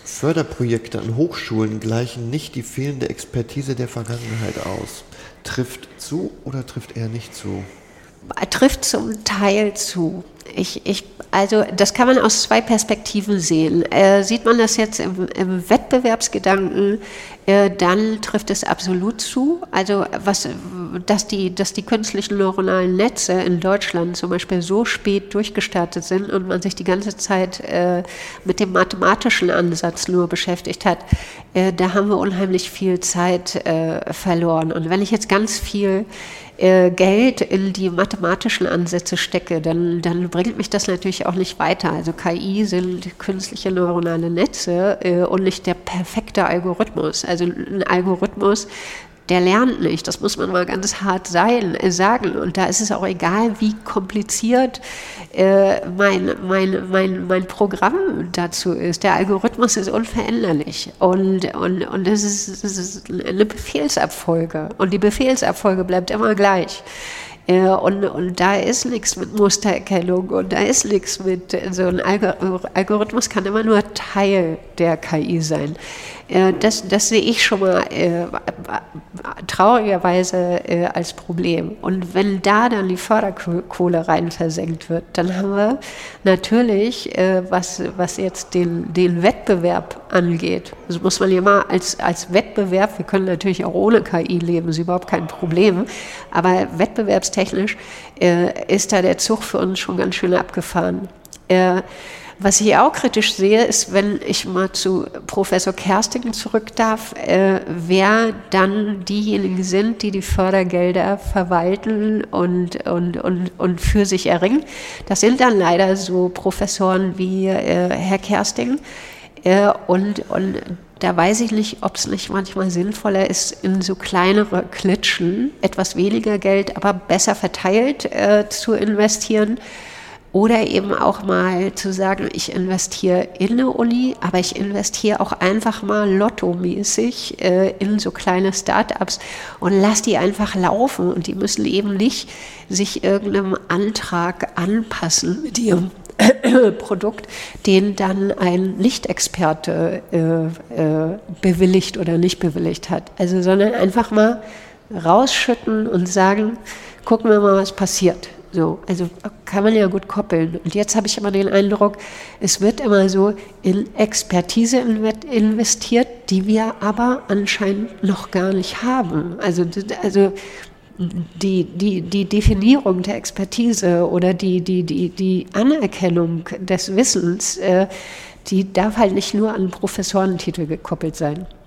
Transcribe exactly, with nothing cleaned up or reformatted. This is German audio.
Förderprojekte an Hochschulen gleichen nicht die fehlende Expertise der Vergangenheit aus. Trifft zu oder trifft eher nicht zu? Trifft zum Teil zu. Ich, ich, also das kann man aus zwei Perspektiven sehen. Äh, sieht man das jetzt im, im Wettbewerbsgedanken, äh, dann trifft es absolut zu. Also was, dass die, dass die künstlichen neuronalen Netze in Deutschland zum Beispiel so spät durchgestartet sind und man sich die ganze Zeit äh, mit dem mathematischen Ansatz nur beschäftigt hat, äh, da haben wir unheimlich viel Zeit äh, verloren. Und wenn ich jetzt ganz viel Geld in die mathematischen Ansätze stecke, dann, dann bringt mich das natürlich auch nicht weiter. Also K I sind künstliche neuronale Netze äh, und nicht der perfekte Algorithmus. Also ein Algorithmus, der lernt nicht, das muss man mal ganz hart sein, äh, sagen. Und da ist es auch egal, wie kompliziert äh, mein, mein, mein, mein Programm dazu ist. Der Algorithmus ist unveränderlich. Und, und, und das ist, das ist eine Befehlsabfolge. Und die Befehlsabfolge bleibt immer gleich. Äh, und, und da ist nichts mit Mustererkennung und da ist nichts mit, so ein Algorithmus kann immer nur Teil der K I sein. Äh, das, das sehe ich schon mal äh, traurigerweise äh, als Problem. Und wenn da dann die Förderkohle rein versenkt wird, dann haben wir natürlich, äh, was, was jetzt den, den Wettbewerb angeht, das muss man ja mal als, als Wettbewerb, wir können natürlich auch ohne K I leben, ist überhaupt kein Problem, aber wettbewerbstechnisch äh, ist da der Zug für uns schon ganz schön abgefahren. Äh, Was ich auch kritisch sehe, ist, wenn ich mal zu Professor Kersting zurück darf, äh, wer dann diejenigen sind, die die Fördergelder verwalten und, und, und, und für sich erringen. Das sind dann leider so Professoren wie äh, Herr Kersting. Äh, und, und da weiß ich nicht, ob es nicht manchmal sinnvoller ist, in so kleinere Klitschen etwas weniger Geld, aber besser verteilt äh, zu investieren. Oder eben auch mal zu sagen, ich investiere in eine Uni, aber ich investiere auch einfach mal lottomäßig äh, in so kleine Start-ups und lass die einfach laufen. Und die müssen eben nicht sich irgendeinem Antrag anpassen mit ihrem Produkt, den dann ein Lichtexperte äh, äh, bewilligt oder nicht bewilligt hat. Also sondern einfach mal rausschütten und sagen, gucken wir mal, was passiert. So, also kann man ja gut koppeln. Und jetzt habe ich immer den Eindruck, es wird immer so in Expertise investiert, die wir aber anscheinend noch gar nicht haben. Also, also die, die, die Definierung der Expertise oder die, die, die, die Anerkennung des Wissens, äh, die darf halt nicht nur an Professorentitel gekoppelt sein.